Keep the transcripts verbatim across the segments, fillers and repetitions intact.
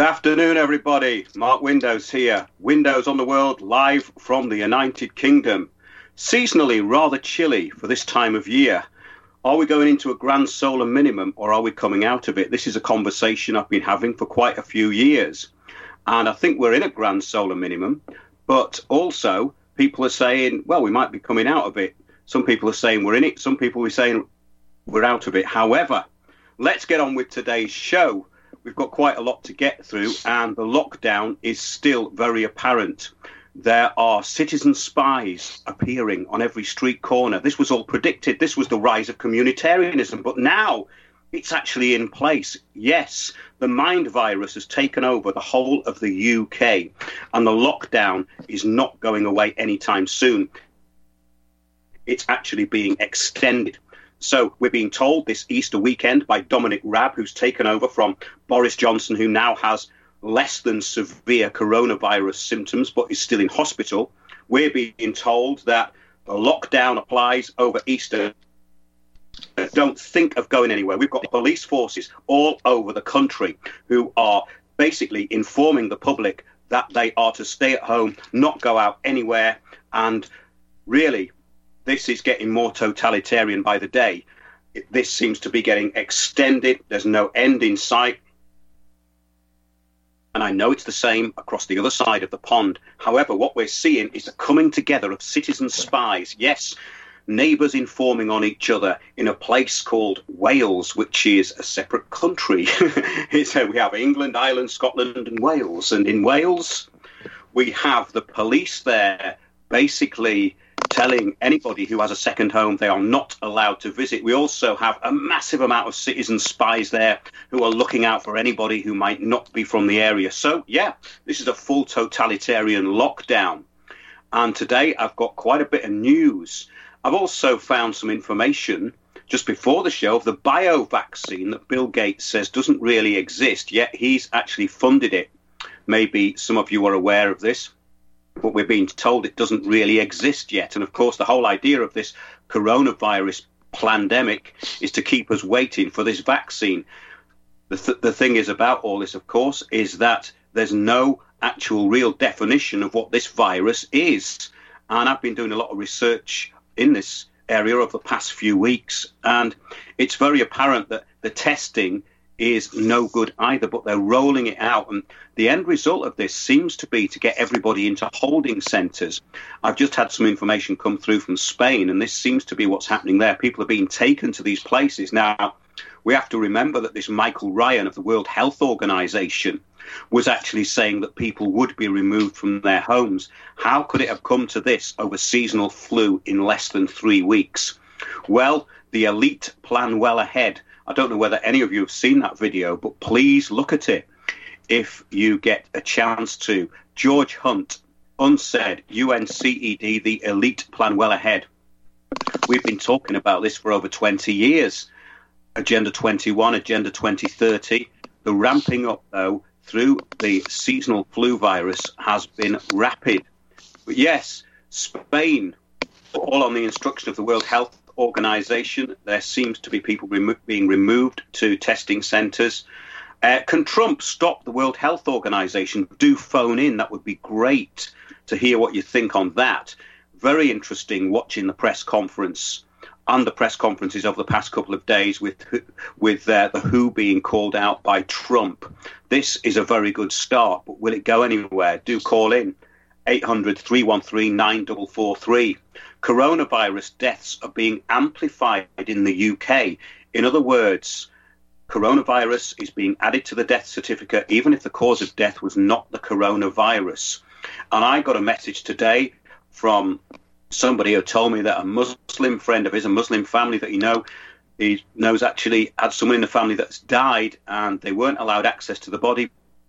afternoon, everybody. Mark Windows here. Windows on the World, live from the United Kingdom. Seasonally rather chilly for this time of year. Are we going into a grand solar minimum, or are we coming out of it? This is a conversation I've been having for quite a few years. And I think we're in a grand solar minimum. But also, people are saying, well, we might be coming out of it. Some people are saying we're in it. Some people are saying we're out of it. However, let's get on with today's show. We've got quite a lot to get through, and the lockdown is still very apparent. There are citizen spies appearing on every street corner. This was all predicted. This was the rise of communitarianism, but now it's actually in place. Yes, the mind virus has taken over the whole of the U K, and the lockdown is not going away anytime soon. It's actually being extended. So we're being told this Easter weekend by Dominic Raab, who's taken over from Boris Johnson, who now has less than severe coronavirus symptoms, but is still in hospital. We're being told that the lockdown applies over Easter. Don't think of going anywhere. We've got police forces all over the country who are basically informing the public that they are to stay at home, not go out anywhere, and really, this is getting more totalitarian by the day. This seems to be getting extended. There's no end in sight. And I know it's the same across the other side of the pond. However, what we're seeing is a coming together of citizen spies. Yes, neighbours informing on each other in a place called Wales, which is a separate country. So we have England, Ireland, Scotland and Wales. And in Wales, we have the police there basically telling anybody who has a second home they are not allowed to visit. We also have a massive amount of citizen spies there who are looking out for anybody who might not be from the area. So, yeah, this is a full totalitarian lockdown. And today I've got quite a bit of news. I've also found some information just before the show of the bio vaccine that Bill Gates says doesn't really exist, yet he's actually funded it. Maybe some of you are aware of this. But we're being told it doesn't really exist yet. And of course, the whole idea of this coronavirus pandemic is to keep us waiting for this vaccine. The, th- the thing is about all this, of course, is that there's no actual real definition of what this virus is. And I've been doing a lot of research in this area over the past few weeks. And it's very apparent that the testing is no good either, but they're rolling it out. And the end result of this seems to be to get everybody into holding centres. I've just had some information come through from Spain, and this seems to be what's happening there. People are being taken to these places. Now, we have to remember that this Michael Ryan of the World Health Organization was actually saying that people would be removed from their homes. How could it have come to this over seasonal flu in less than three weeks? Well, the elite plan well ahead. I don't know whether any of you have seen that video, but please look at it if you get a chance to. George Hunt, unsaid, U N C E D, the elite plan well ahead. We've been talking about this for over twenty years. Agenda twenty-one, Agenda twenty thirty. The ramping up, though, through the seasonal flu virus has been rapid. But yes, Spain, all on the instruction of the World Health Organization, there seems to be people remo- being removed to testing centres. Uh, can Trump stop the World Health Organization? Do phone in. That would be great to hear what you think on that. Very interesting watching the press conference and the press conferences over the past couple of days with with uh, the W H O being called out by Trump. This is a very good start, but will it go anywhere? Do call in. eight hundred, three one three, nine four four three. Coronavirus deaths are being amplified in the U K. In other words, coronavirus is being added to the death certificate, even if the cause of death was not the coronavirus. And I got a message today from somebody who told me that a Muslim friend of his, a Muslim family that he know, he knows actually had someone in the family that's died, and they weren't allowed access to the body.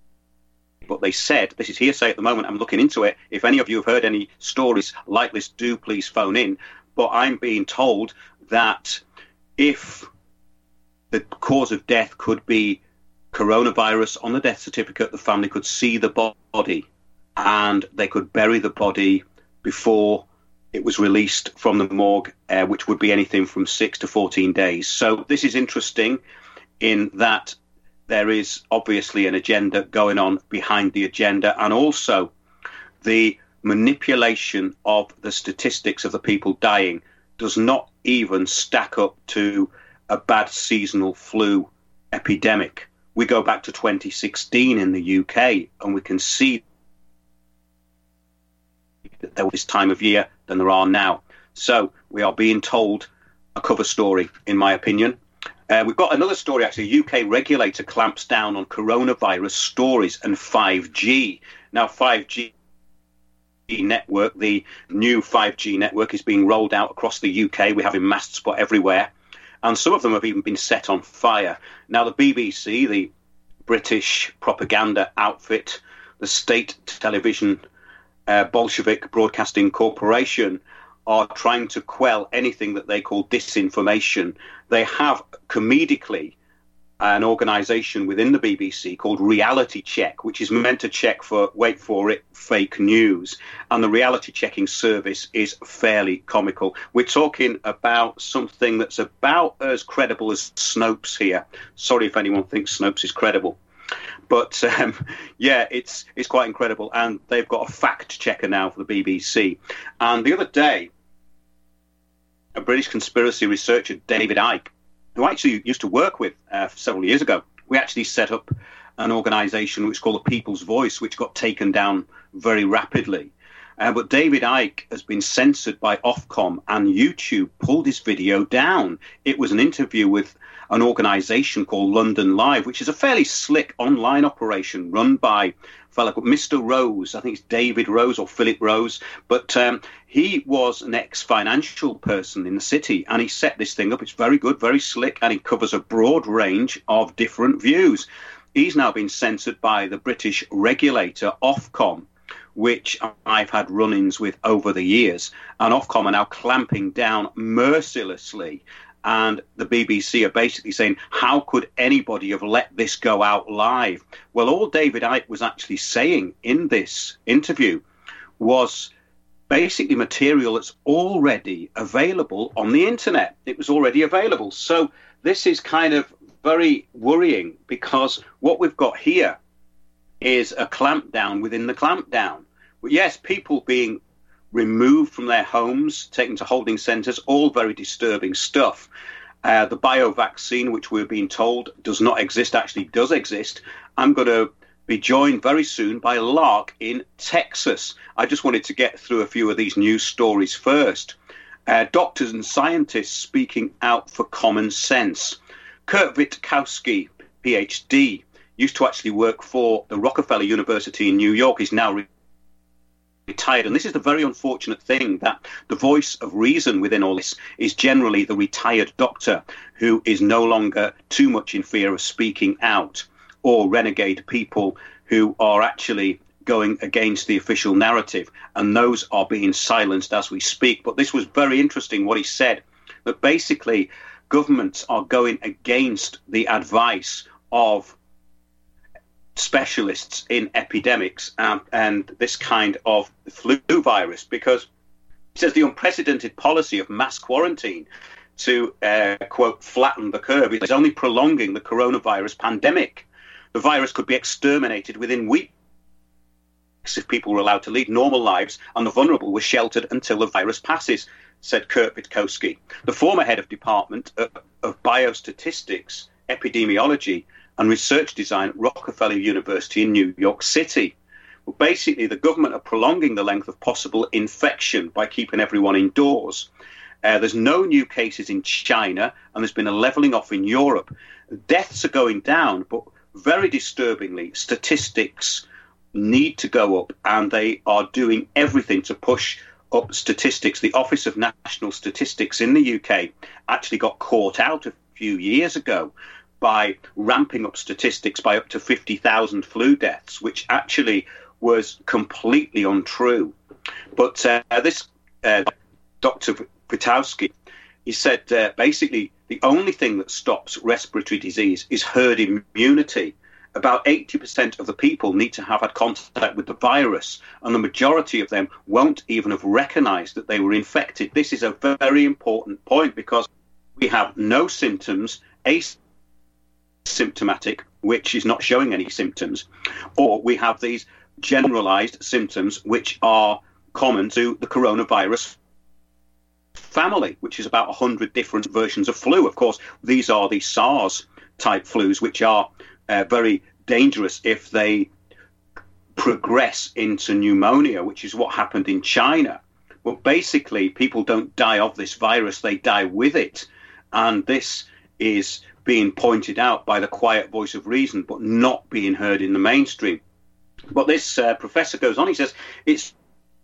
But they said, this is hearsay at the moment, I'm looking into it. If any of you have heard any stories like this, do please phone in. But I'm being told that if the cause of death could be coronavirus on the death certificate, the family could see the body and they could bury the body before it was released from the morgue, uh, which would be anything from six to fourteen days. So this is interesting in that there is obviously an agenda going on behind the agenda, and also the manipulation of the statistics of the people dying does not even stack up to a bad seasonal flu epidemic. We go back to twenty sixteen in the U K, and we can see that there was this time of year than there are now. So we are being told a cover story, in my opinion. Uh, we've got another story, actually. A U K regulator clamps down on coronavirus stories and five G. Now, five G network, the new five G network, is being rolled out across the U K. We're having masts put everywhere, and some of them have even been set on fire. Now, the B B C, the British propaganda outfit, the state television uh, Bolshevik Broadcasting Corporation, are trying to quell anything that they call disinformation. They have comedically an organisation within the B B C called Reality Check, which is meant to check for, wait for it, fake news. And the reality checking service is fairly comical. We're talking about something that's about as credible as Snopes here. Sorry if anyone thinks Snopes is credible. But, um, yeah, it's it's quite incredible. And they've got a fact checker now for the B B C. And the other day, a British conspiracy researcher, David Icke, who I actually used to work with uh, several years ago, we actually set up an organisation which is called the People's Voice, which got taken down very rapidly. Uh, but David Icke has been censored by Ofcom, and YouTube pulled his video down. It was an interview with an organisation called London Live, which is a fairly slick online operation run by a fellow called Mister Rose. I think it's David Rose or Philip Rose. But um, he was an ex-financial person in the city, and he set this thing up. It's very good, very slick, and it covers a broad range of different views. He's now been censored by the British regulator, Ofcom, which I've had run-ins with over the years. And Ofcom are now clamping down mercilessly. And the B B C are basically saying, how could anybody have let this go out live? Well, all David Icke was actually saying in this interview was basically material that's already available on the internet. It was already available. So this is kind of very worrying, because what we've got here is a clampdown within the clampdown. But yes, people being removed from their homes, taken to holding centres, all very disturbing stuff. Uh, the bio-vaccine, which we're being told does not exist, actually does exist. I'm going to be joined very soon by Lark in Texas. I just wanted to get through a few of these news stories first. Uh, doctors and scientists speaking out for common sense. Kurt Witkowski, P H D, used to actually work for the Rockefeller University in New York. He's now re- retired. And this is the very unfortunate thing, that the voice of reason within all this is generally the retired doctor who is no longer too much in fear of speaking out, or renegade people who are actually going against the official narrative. And those are being silenced as we speak. But this was very interesting what he said, that basically governments are going against the advice of specialists in epidemics um, and this kind of flu virus, because he says the unprecedented policy of mass quarantine to, uh, quote, flatten the curve is only prolonging the coronavirus pandemic. The virus could be exterminated within weeks if people were allowed to lead normal lives and the vulnerable were sheltered until the virus passes, said Kurt Witkowski, the former head of Department of, of Biostatistics, Epidemiology and Research Design at Rockefeller University in New York City. Well, basically, the government are prolonging the length of possible infection by keeping everyone indoors. Uh, there's no new cases in China, and there's been a levelling off in Europe. Deaths are going down, but very disturbingly, statistics need to go up, and they are doing everything to push up statistics. The Office of National Statistics in the U K actually got caught out a few years ago by ramping up statistics by up to fifty thousand flu deaths, which actually was completely untrue. But uh, this uh, Doctor Witkowski, he said uh, basically the only thing that stops respiratory disease is herd immunity. About eighty percent of the people need to have had contact with the virus, and the majority of them won't even have recognised that they were infected. This is a very important point, because we have no symptoms, asymptomatic, which is not showing any symptoms, or we have these generalized symptoms which are common to the coronavirus family, which is about one hundred different versions of flu. Of course, these are the SARS type flus, which are uh, very dangerous if they progress into pneumonia, which is what happened in China. But basically, people don't die of this virus, they die with it. And this is being pointed out by the quiet voice of reason, but not being heard in the mainstream. But this uh, professor goes on, he says, it's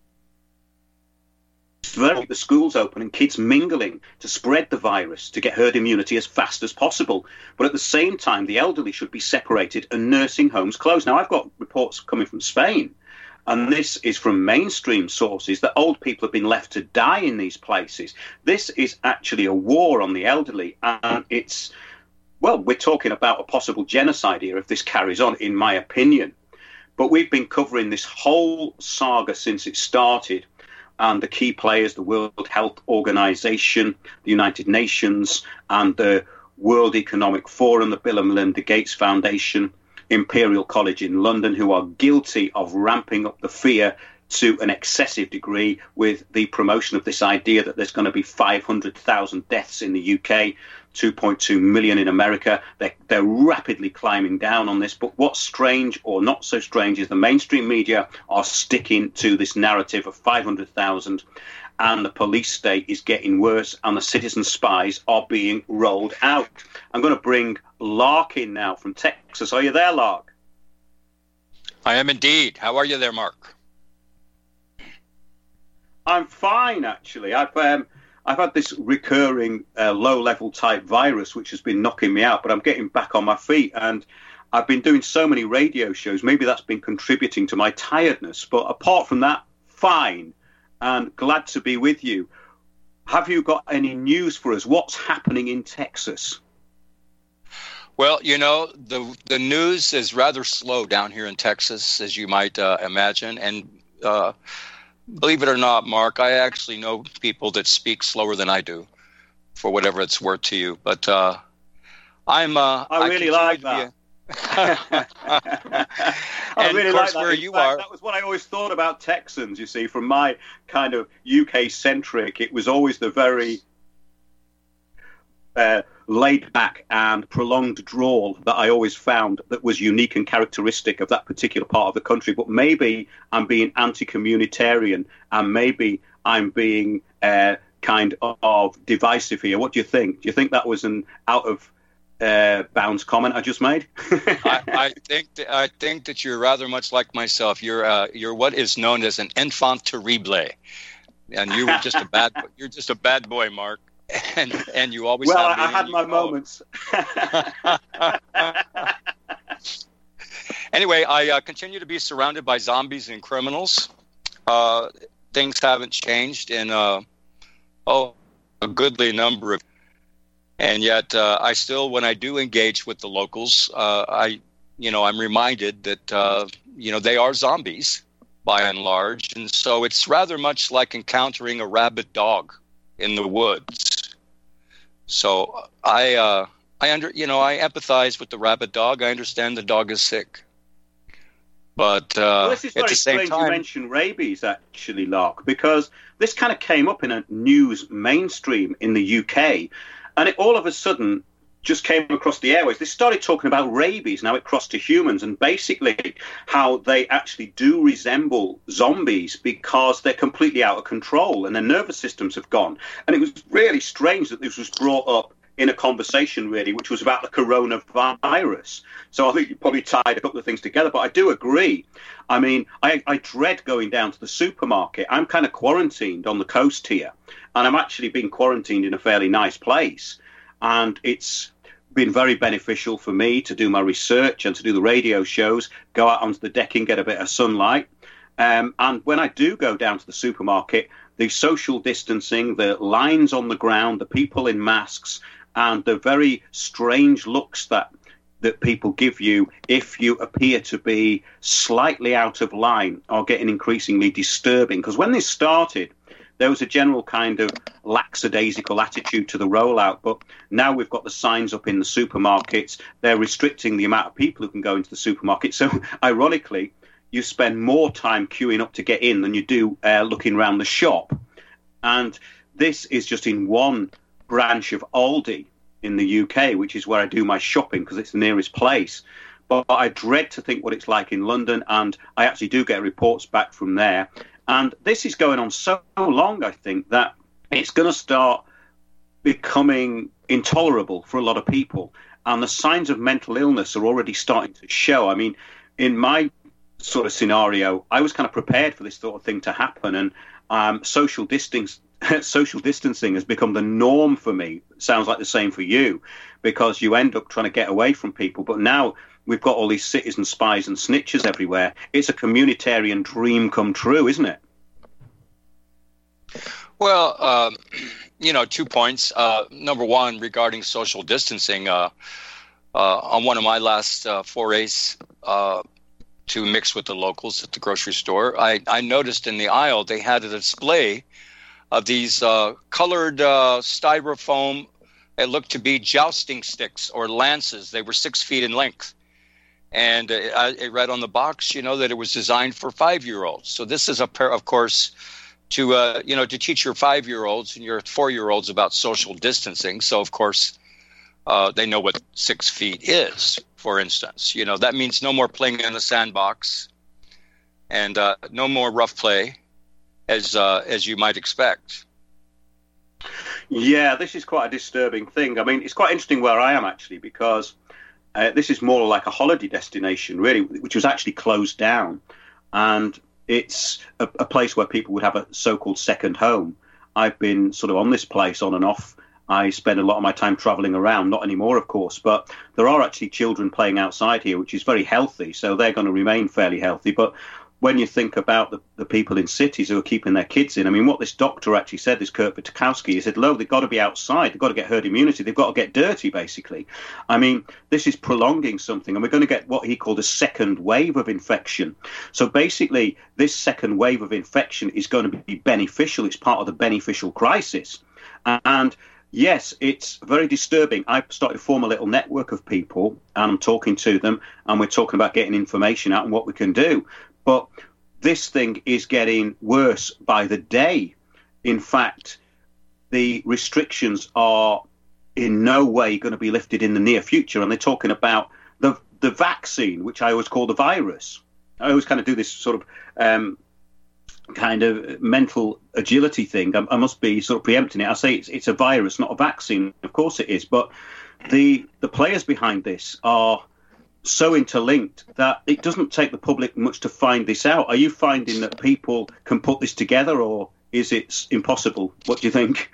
very the schools open and kids mingling to spread the virus to get herd immunity as fast as possible. But at the same time, the elderly should be separated and nursing homes closed. Now, I've got reports coming from Spain, and this is from mainstream sources, that old people have been left to die in these places. This is actually a war on the elderly, and it's, well, we're talking about a possible genocide here if this carries on, in my opinion. But we've been covering this whole saga since it started. And the key players, the World Health Organization, the United Nations, and the World Economic Forum, the Bill and Melinda Gates Foundation, Imperial College in London, who are guilty of ramping up the fear to an excessive degree with the promotion of this idea that there's going to be five hundred thousand deaths in the U K, two point two million in America. They're, they're rapidly climbing down on this. But what's strange or not so strange is the mainstream media are sticking to this narrative of five hundred thousand, and the police state is getting worse, and the citizen spies are being rolled out. I'm going to bring Lark in now from Texas. Are you there, Lark? I am indeed. How are you there, Mark? I'm fine, actually. I've um, I've had this recurring uh, low-level type virus, which has been knocking me out, but I'm getting back on my feet, and I've been doing so many radio shows. Maybe that's been contributing to my tiredness, but apart from that, fine, and glad to be with you. Have you got any news for us? What's happening in Texas? Well, you know, the the news is rather slow down here in Texas, as you might uh, imagine, and uh believe it or not, Mark, I actually know people that speak slower than I do, for whatever it's worth to you. But uh, I'm. Uh, I really I like that. I really like that. Where In you fact, are, that was what I always thought about Texans. You see, from my kind of U K centric, it was always the very uh, laid back and prolonged drawl that I always found that was unique and characteristic of that particular part of the country. But maybe I'm being anti-communitarian, and maybe I'm being uh, kind of divisive here. What do you think? Do you think that was an out of uh, bounds comment I just made? I, I think th- I think that you're rather much like myself. You're uh, you're what is known as an enfant terrible, and you were just a bad you're just a bad boy, Mark. And and you always well, have I had my moments. Anyway, I uh, continue to be surrounded by zombies and criminals. Uh, things haven't changed in uh, oh a goodly number of, and yet uh, I still, when I do engage with the locals, uh, I you know I'm reminded that uh, you know they are zombies by and large, and so it's rather much like encountering a rabid dog in the woods. So I, uh, I under, you know, I empathize with the rabid dog. I understand the dog is sick, but uh, well, this is at very the same strange time, you mentioned rabies, actually, Lark, because this kind of came up in a news mainstream in the U K, and it all of a sudden just came across the airways. They started talking about rabies. Now it crossed to humans, and basically how they actually do resemble zombies because they're completely out of control and their nervous systems have gone. And it was really strange that this was brought up in a conversation, really, which was about the coronavirus. So I think you probably tied a couple of things together, but I do agree. I mean, I, I dread going down to the supermarket. I'm kind of quarantined on the coast here, and I'm actually being quarantined in a fairly nice place. And it's been very beneficial for me to do my research and to do the radio shows, go out onto the decking, get a bit of sunlight. Um, and when I do go down to the supermarket, the social distancing, the lines on the ground, the people in masks, and the very strange looks that that people give you if you appear to be slightly out of line are getting increasingly disturbing. Because when this started, there was a general kind of lackadaisical attitude to the rollout. But now we've got the signs up in the supermarkets. They're restricting the amount of people who can go into the supermarket. So ironically, you spend more time queuing up to get in than you do uh, looking around the shop. And this is just in one branch of Aldi in the U K, which is where I do my shopping because it's the nearest place. But I dread to think what it's like in London, and I actually do get reports back from there. And this is going on so long, I think, that it's going to start becoming intolerable for a lot of people. And the signs of mental illness are already starting to show. I mean, in my sort of scenario, I was kind of prepared for this sort of thing to happen. And um, social distance, social distancing has become the norm for me. Sounds like the same for you, because you end up trying to get away from people. But now we've got all these citizen spies and snitches everywhere. It's a communitarian dream come true, isn't it? Well, um, you know, two points. Uh, number one, regarding social distancing, uh, uh, on one of my last uh, forays uh, to mix with the locals at the grocery store, I, I noticed in the aisle they had a display of these uh, colored uh, styrofoam. It looked to be jousting sticks or lances. They were six feet in length. And it, it read on the box, you know, that it was designed for five-year-olds. So this is, a pair, of course, to, uh, you know, to teach your five-year-olds and your four-year-olds about social distancing. So, of course, uh, they know what six feet is, for instance. You know, that means no more playing in the sandbox and uh, no more rough play, as uh, as you might expect. Yeah, this is quite a disturbing thing. I mean, it's quite interesting where I am, actually, because Uh, this is more like a holiday destination, really, which was actually closed down. And it's a, a place where people would have a so-called second home. I've been sort of on this place on and off. I spend a lot of my time traveling around, not anymore, of course, but there are actually children playing outside here, which is very healthy. So they're going to remain fairly healthy. But when you think about the, the people in cities who are keeping their kids in, I mean, what this doctor actually said, this Kurt Butakowski, he said, look, they've got to be outside. They've got to get herd immunity. They've got to get dirty, basically. I mean, this is prolonging something, and we're going to get what he called a second wave of infection. So basically, this second wave of infection is going to be beneficial. It's part of the beneficial crisis. And yes, it's very disturbing. I've started to form a little network of people, and I'm talking to them, and we're talking about getting information out and what we can do. But this thing is getting worse by the day. In fact, the restrictions are in no way going to be lifted in the near future. And they're talking about the the vaccine, which I always call the virus. I always kind of do this sort of um, kind of mental agility thing. I, I must be sort of preempting it. I say it's, it's a virus, not a vaccine. Of course it is. But the the players behind this are so interlinked that it doesn't take the public much to find this out. Are you finding that people can put this together, or is it impossible? What do you think?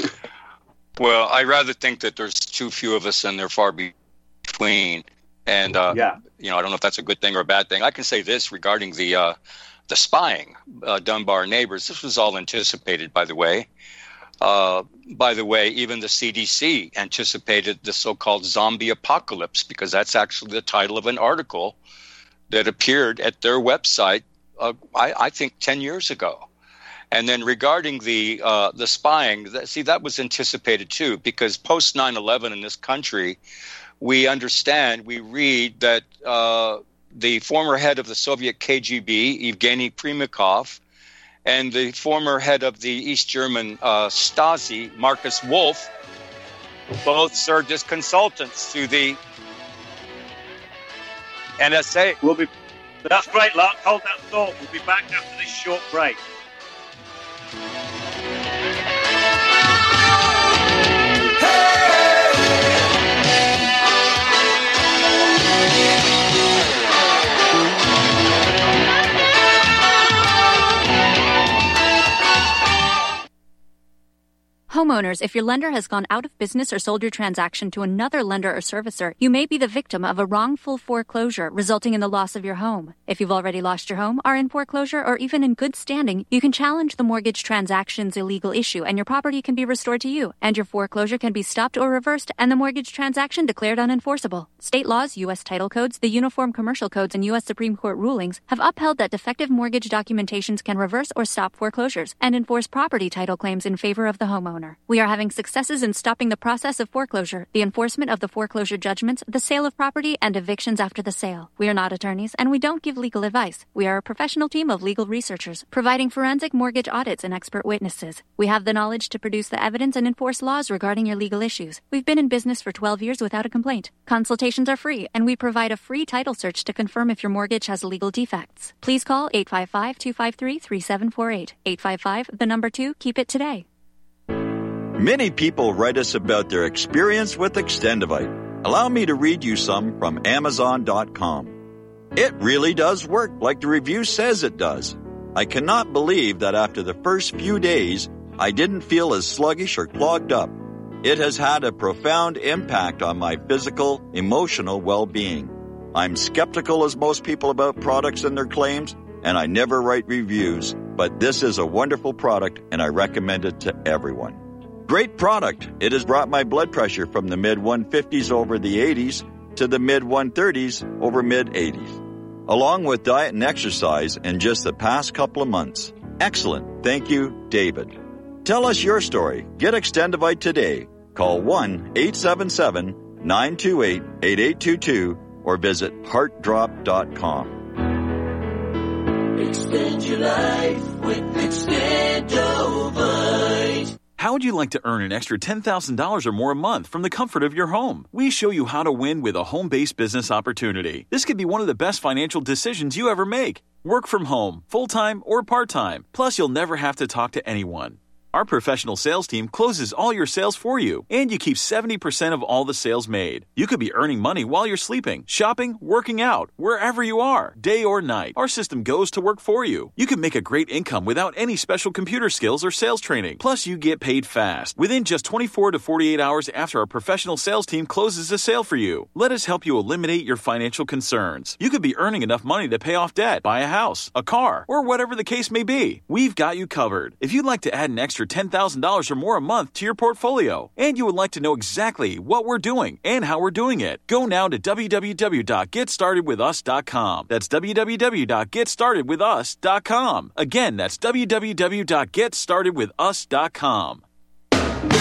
Well, I rather think that there's too few of us and they're far between. And, uh, yeah. you know, I don't know if that's a good thing or a bad thing. I can say this regarding the uh, the spying uh, done by our neighbors. This was all anticipated, by the way. Uh, by the way, even the C D C anticipated the so-called zombie apocalypse, because that's actually the title of an article that appeared at their website, uh, I, I think, ten years ago. And then regarding the uh, the spying, that, see, that was anticipated too, because post nine eleven in this country, we understand, we read that uh, the former head of the Soviet K G B, Evgeny Primakov, and the former head of the East German uh, Stasi, Marcus Wolf, both served as consultants to the N S A. We'll be. That's great, Lark. Hold that thought. We'll be back after this short break. Homeowners, if your lender has gone out of business or sold your transaction to another lender or servicer, you may be the victim of a wrongful foreclosure, resulting in the loss of your home. If you've already lost your home, are in foreclosure, or even in good standing, you can challenge the mortgage transaction's illegal issue, and your property can be restored to you, and your foreclosure can be stopped or reversed, and the mortgage transaction declared unenforceable. State laws, U S title codes, the Uniform Commercial Codes, and U S Supreme Court rulings have upheld that defective mortgage documentations can reverse or stop foreclosures and enforce property title claims in favor of the homeowner. We are having successes in stopping the process of foreclosure, the enforcement of the foreclosure judgments, the sale of property, and evictions after the sale. We are not attorneys, and we don't give legal advice. We are a professional team of legal researchers, providing forensic mortgage audits and expert witnesses. We have the knowledge to produce the evidence and enforce laws regarding your legal issues. We've been in business for twelve years without a complaint. Consultations are free, and we provide a free title search to confirm if your mortgage has legal defects. Please call eight five five, two five three, three seven four eight. eight five five, the number two, keep it today. Many people write us about their experience with Extendivite. Allow me to read you some from Amazon dot com. It really does work like the review says it does. I cannot believe that after the first few days, I didn't feel as sluggish or clogged up. It has had a profound impact on my physical, emotional well-being. I'm skeptical as most people about products and their claims, and I never write reviews, but this is a wonderful product and I recommend it to everyone. Great product. It has brought my blood pressure from the mid one fifties over the eighties to the mid one thirties over mid eighties, along with diet and exercise in just the past couple of months. Excellent. Thank you, David. Tell us your story. Get Extendivite today. Call one eight seven seven, nine two eight, eight eight two two or visit heart drop dot com. Extend your life with Extendivite. How would you like to earn an extra ten thousand dollars or more a month from the comfort of your home? We show you how to win with a home-based business opportunity. This could be one of the best financial decisions you ever make. Work from home, full-time or part-time. Plus, you'll never have to talk to anyone. Our professional sales team closes all your sales for you, and you keep seventy percent of all the sales made. You could be earning money while you're sleeping, shopping, working out, wherever you are, day or night. Our system goes to work for you. You can make a great income without any special computer skills or sales training. Plus, you get paid fast, within just twenty-four to forty-eight hours after our professional sales team closes a sale for you. Let us help you eliminate your financial concerns. You could be earning enough money to pay off debt, buy a house, a car, or whatever the case may be. We've got you covered. If you'd like to add an extra ten thousand dollars or more a month to your portfolio, and you would like to know exactly what we're doing and how we're doing it, go now to w w w dot get started with us dot com. That's w w w dot get started with us dot com. Again, that's w w w dot get started with us dot com. Welcome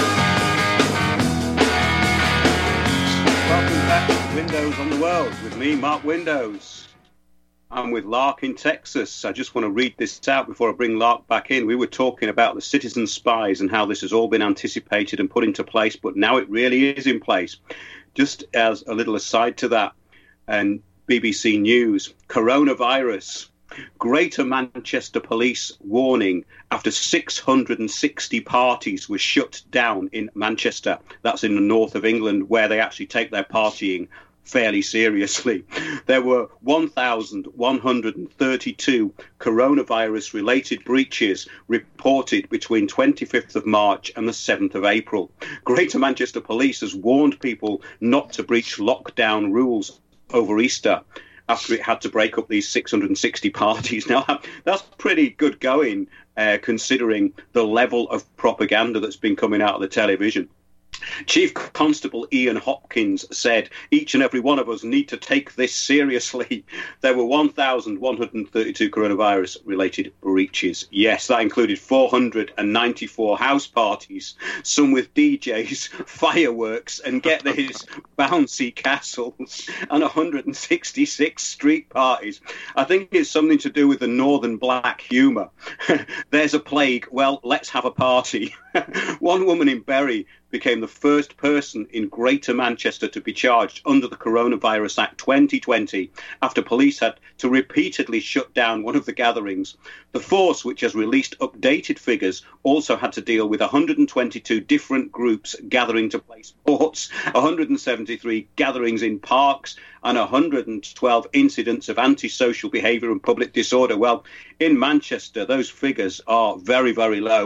back to Windows on the World with me, Mark Windows. I'm with Lark in Texas. I just want to read this out before I bring Lark back in. We were talking about the citizen spies and how this has all been anticipated and put into place, but now it really is in place. Just as a little aside to that, and B B C News, coronavirus, Greater Manchester Police warning after six hundred sixty parties were shut down in Manchester. That's in the north of England, where they actually take their partying fairly seriously. There were one thousand one hundred thirty-two coronavirus-related breaches reported between twenty-fifth of March and the seventh of April. Greater Manchester Police has warned people not to breach lockdown rules over Easter after it had to break up these six hundred sixty parties. Now, that's pretty good going, uh, considering the level of propaganda that's been coming out of the television. Chief Constable Ian Hopkins said, each and every one of us need to take this seriously. There were one thousand one hundred thirty-two coronavirus-related breaches. Yes, that included four hundred ninety-four house parties, some with D Js, fireworks, and get this, bouncy castles, and one hundred sixty-six street parties. I think it's something to do with the northern black humour. There's a plague, well, let's have a party. One woman in Bury became the first person in Greater Manchester to be charged under the Coronavirus Act twenty twenty after police had to repeatedly shut down one of the gatherings. The force, which has released updated figures, also had to deal with one hundred twenty-two different groups gathering to play sports, one hundred seventy-three gatherings in parks, and one hundred twelve incidents of antisocial behaviour and public disorder. Well, in Manchester, those figures are very, very low.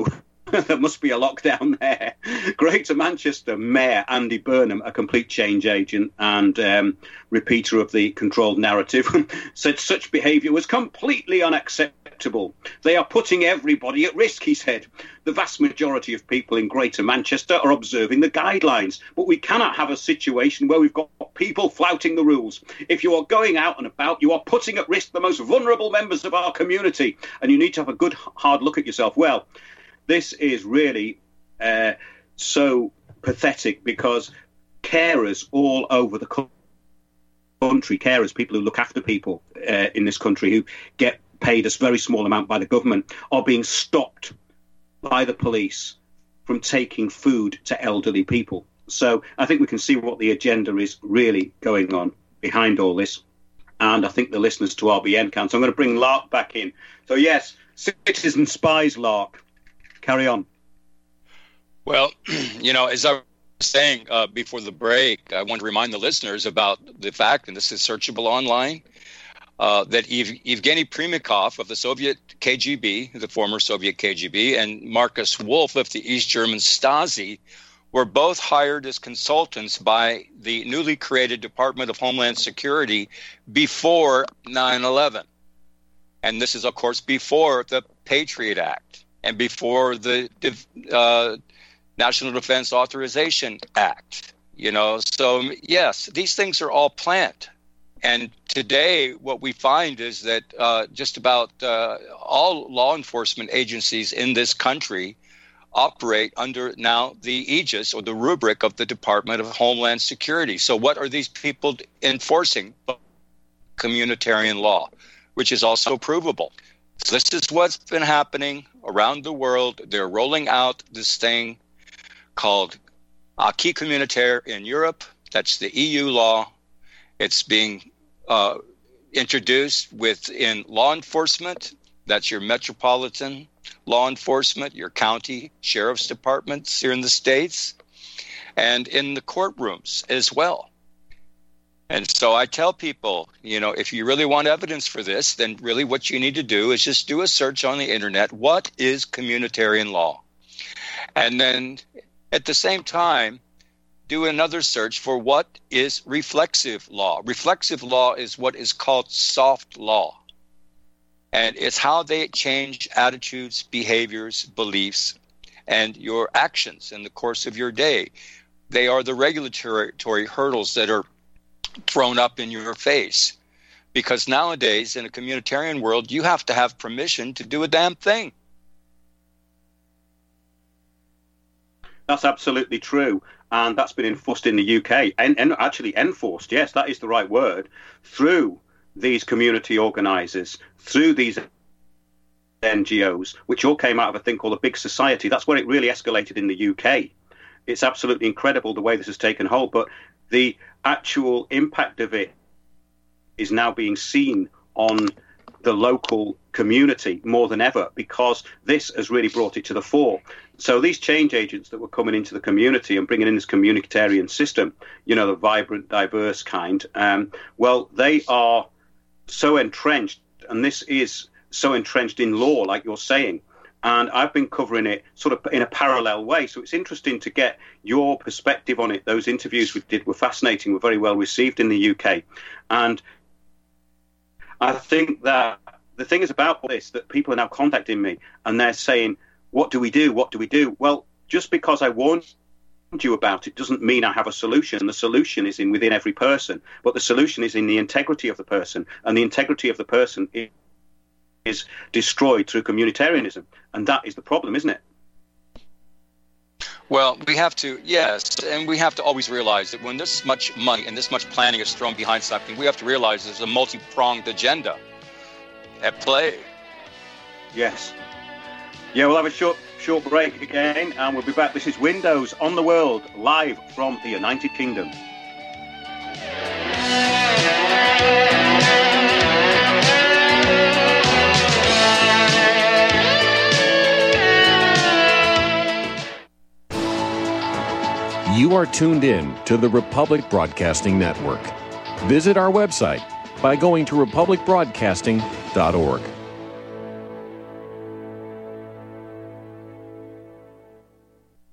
there must be a lockdown there. Greater Manchester Mayor Andy Burnham, a complete change agent and um, repeater of the controlled narrative, said such behaviour was completely unacceptable. They are putting everybody at risk, he said. The vast majority of people in Greater Manchester are observing the guidelines, but we cannot have a situation where we've got people flouting the rules. If you are going out and about, you are putting at risk the most vulnerable members of our community, and you need to have a good, hard look at yourself. Well, this is really uh, so pathetic because carers all over the country, carers, people who look after people uh, in this country who get paid a very small amount by the government, are being stopped by the police from taking food to elderly people. So I think we can see what the agenda is really going on behind all this. And I think the listeners to R B N can. So I'm going to bring Lark back in. So yes, citizen spies, Lark. Carry on. Well, you know, as I was saying uh, before the break, I want to remind the listeners about the fact, and this is searchable online, uh, that Ev- Evgeny Primikov of the Soviet K G B, the former Soviet K G B, and Markus Wolf of the East German Stasi were both hired as consultants by the newly created Department of Homeland Security before nine eleven. And this is, of course, before the Patriot Act and before the uh, National Defense Authorization Act. You know, so yes, these things are all planned. And today, what we find is that uh, just about uh, all law enforcement agencies in this country operate under now the aegis or the rubric of the Department of Homeland Security. So what are these people enforcing? Communitarian law, which is also provable. So this is what's been happening around the world. They're rolling out this thing called acquis communautaire in Europe. That's the E U law. It's being uh, introduced within law enforcement. That's your metropolitan law enforcement, your county sheriff's departments here in the States, and in the courtrooms as well. And so I tell people, you know, if you really want evidence for this, then really what you need to do is just do a search on the internet. What is communitarian law? And then at the same time, do another search for what is reflexive law. Reflexive law is what is called soft law. And it's how they change attitudes, behaviors, beliefs, and your actions in the course of your day. They are the regulatory hurdles that are thrown up in your face. Because nowadays, in a communitarian world, you have to have permission to do a damn thing. That's absolutely true. And that's been enforced in the U K. And, and actually enforced, yes, that is the right word, through these community organisers, through these N G Os, which all came out of a thing called a big society. That's where it really escalated in the U K. It's absolutely incredible the way this has taken hold, but the actual impact of it is now being seen on the local community more than ever, because this has really brought it to the fore. So these change agents that were coming into the community and bringing in this communitarian system, you know, the vibrant, diverse kind, um, well, they are so entrenched, and this is so entrenched in law, like you're saying. And I've been covering it sort of in a parallel way. So it's interesting to get your perspective on it. Those interviews we did were fascinating, were very well received in the U K. And I think that the thing is about this, that people are now contacting me and they're saying, what do we do? What do we do? Well, just because I warned you about it doesn't mean I have a solution. The solution is in within every person. But the solution is in the integrity of the person. And the integrity of the person is, is destroyed through communitarianism. And that is the problem, isn't it? Well, we have to, yes, and we have to always realize that when this much money and this much planning is thrown behind something, we have to realize there's a multi-pronged agenda at play. Yes. Yeah, we'll have a short short break again, and we'll be back. This is Windows on the World, live from the United Kingdom. You are tuned in to the Republic Broadcasting Network. Visit our website by going to republic broadcasting dot org.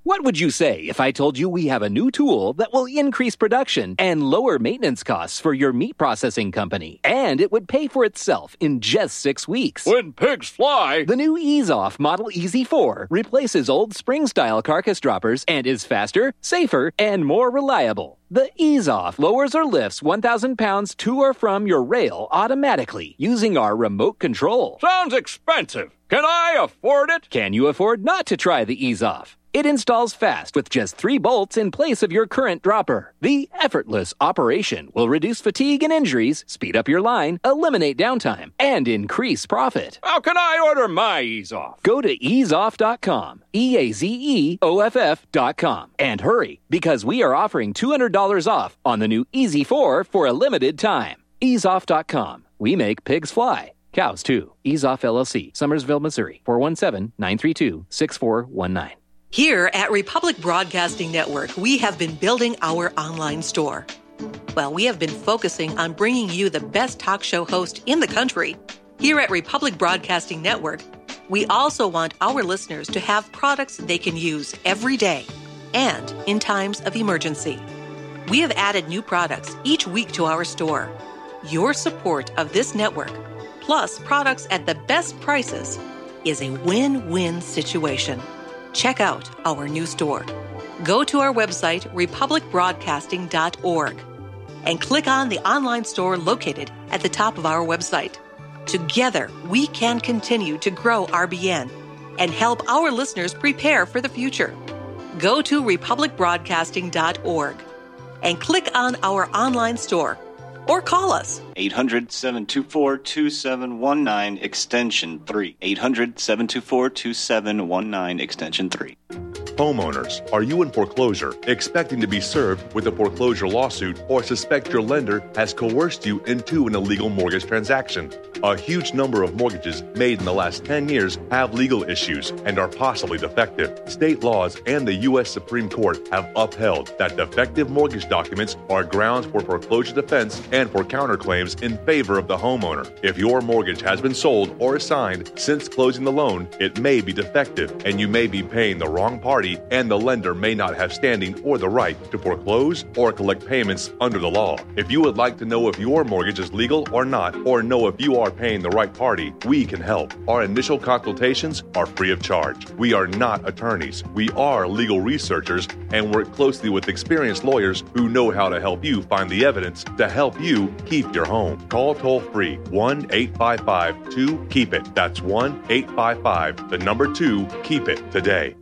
What would you say if I told you we have a new tool that will increase production and lower maintenance costs for your meat processing company? And it would pay for itself in just six weeks. When pigs fly! The new EaseOff Model E Z four replaces old spring-style carcass droppers and is faster, safer, and more reliable. The EaseOff lowers or lifts one thousand pounds to or from your rail automatically using our remote control. Sounds expensive. Can I afford it? Can you afford not to try the EaseOff? It installs fast with just three bolts in place of your current dropper. The effortless operation will reduce fatigue and injuries, speed up your line, eliminate downtime, and increase profit. How can I order my EaseOff? Go to ease off dot com, E A Z E O F F dot com, and hurry, because we are offering two hundred dollars off on the new E Z four for a limited time. ease off dot com. We make pigs fly. Cows, too. EaseOff L L C, Summersville, Missouri, four one seven, nine three two, six four one nine. Here at Republic Broadcasting Network, we have been building our online store. Well, we have been focusing on bringing you the best talk show host in the country. Here at Republic Broadcasting Network, we also want our listeners to have products they can use every day and in times of emergency. We have added new products each week to our store. Your support of this network, plus products at the best prices, is a win-win situation. Check out our new store. Go to our website, republic broadcasting dot org, and click on the online store located at the top of our website. Together, we can continue to grow R B N and help our listeners prepare for the future. Go to republic broadcasting dot org and click on our online store or call us. eight hundred, seven two four, two seven one nine, extension three. eight hundred, seven two four, two seven one nine, extension three. Homeowners, are you in foreclosure, expecting to be served with a foreclosure lawsuit, or suspect your lender has coerced you into an illegal mortgage transaction? A huge number of mortgages made in the last ten years have legal issues and are possibly defective. State laws and the U S Supreme Court have upheld that defective mortgage documents are grounds for foreclosure defense and for counterclaims in favor of the homeowner. If your mortgage has been sold or assigned since closing the loan, it may be defective and you may be paying the wrong party, and the lender may not have standing or the right to foreclose or collect payments under the law. If you would like to know if your mortgage is legal or not, or know if you are paying the right party, we can help. Our initial consultations are free of charge. We are not attorneys. We are legal researchers and work closely with experienced lawyers who know how to help you find the evidence to help you keep your home. Call toll-free one eight five five two keep it. That's one eight five five, the number two, keep it today.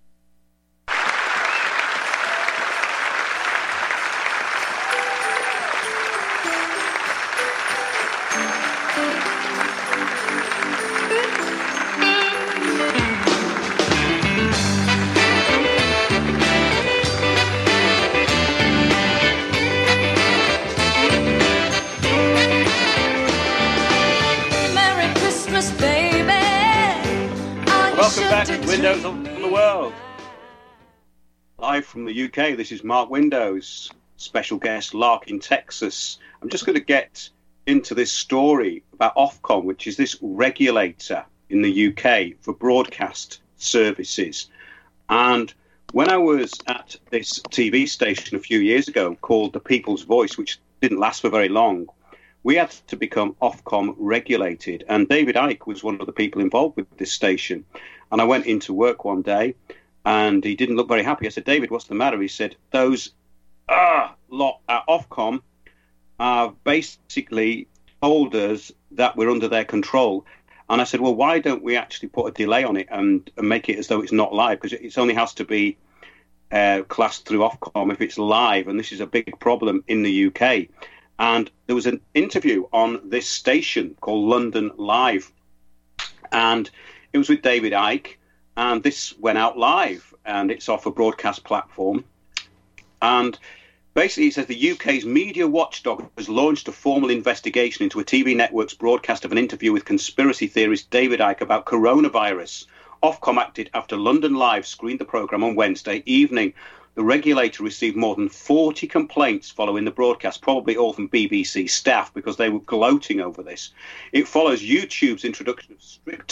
Windows on the world. Live from the U K, this is Mark Windows, special guest Lark in Texas. I'm just going to get into this story about Ofcom, which is this regulator in the U K for broadcast services. And when I was at this T V station a few years ago called The People's Voice, which didn't last for very long, we had to become Ofcom regulated. And David Icke was one of the people involved with this station. And I went into work one day, and he didn't look very happy. I said, David, what's the matter? He said, those uh, lot at Ofcom have basically told us that we're under their control. And I said, well, why don't we actually put a delay on it and, and make it as though it's not live? Because it only has to be uh, classed through Ofcom if it's live. And this is a big problem in the U K. And there was an interview on this station called London Live. And it was with David Icke, and this went out live, and it's off a broadcast platform. And basically it says the U K's media watchdog has launched a formal investigation into a T V network's broadcast of an interview with conspiracy theorist David Icke about coronavirus. Ofcom acted after London Live screened the programme on Wednesday evening. The regulator received more than forty complaints following the broadcast, probably all from B B C staff, because they were gloating over this. It follows YouTube's introduction of stricter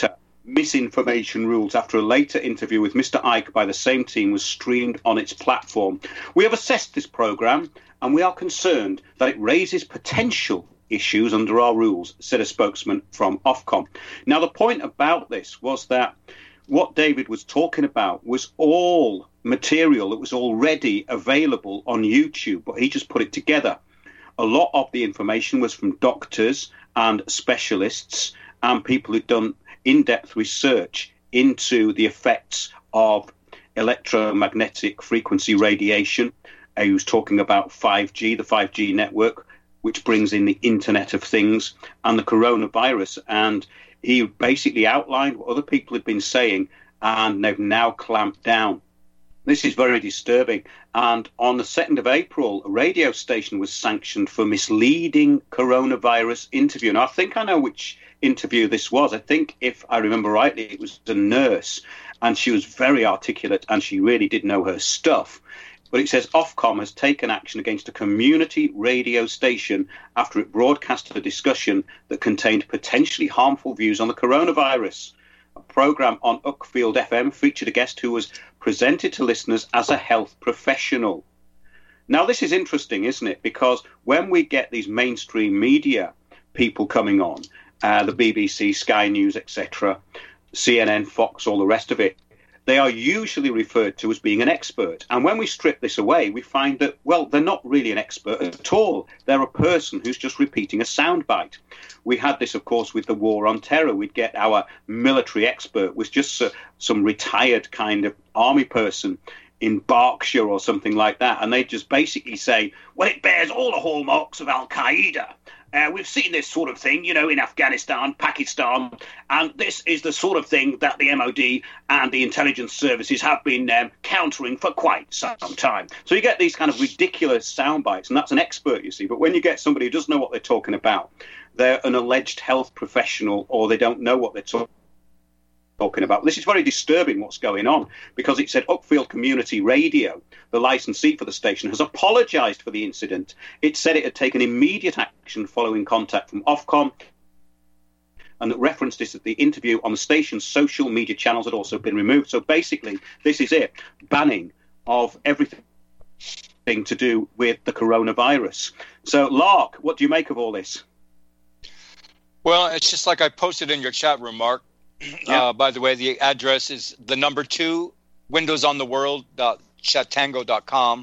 misinformation rules after a later interview with Mister Icke by the same team was streamed on its platform. We have assessed this programme and we are concerned that it raises potential issues under our rules, said a spokesman from Ofcom. Now, the point about this was that what David was talking about was all material that was already available on YouTube, but he just put it together. A lot of the information was from doctors and specialists and people who'd done in-depth research into the effects of electromagnetic frequency radiation. Uh, he was talking about five G, the five G network, which brings in the Internet of Things, and the coronavirus. And he basically outlined what other people had been saying, and they've now clamped down. This is very disturbing. And on the second of April, a radio station was sanctioned for misleading coronavirus interview. And I think I know which interview this was. I think, if I remember rightly, it was a nurse, and she was very articulate, and she really did know her stuff. But it says Ofcom has taken action against a community radio station after it broadcasted a discussion that contained potentially harmful views on the coronavirus. A programme on Uckfield F M featured a guest who was presented to listeners as a health professional. Now, this is interesting, isn't it? Because when we get these mainstream media people coming on, uh, the B B C, Sky News, et cetera, C N N, Fox, all the rest of it, they are usually referred to as being an expert. And when we strip this away, we find that, well, they're not really an expert at all. They're a person who's just repeating a soundbite. We had this, of course, with the war on terror. We'd get our military expert, was just uh, some retired kind of army person in Berkshire or something like that. And they'd just basically say, well, it bears all the hallmarks of Al-Qaeda. Uh, we've seen this sort of thing, you know, in Afghanistan, Pakistan, and this is the sort of thing that the M O D and the intelligence services have been um, countering for quite some time. So you get these kind of ridiculous sound bites, and that's an expert, you see. But when you get somebody who doesn't know what they're talking about, they're an alleged health professional, or they don't know what they're talking talking about. This is very disturbing what's going on, because it said Uckfield Community Radio, the licensee for the station, has apologised for the incident. It said it had taken immediate action following contact from Ofcom, and that referenced this at the interview on the station's social media channels had also been removed. So basically, this is it, banning of everything to do with the coronavirus. So, Lark, what do you make of all this? Well, it's just like I posted in your chat room, Mark. Yeah. Uh, by the way, the address is the number two, windows on the world dot chatango dot com.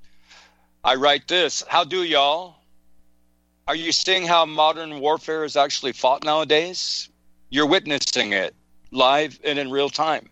I write this. How do y'all? Are you seeing how modern warfare is actually fought nowadays? You're witnessing it live and in real time.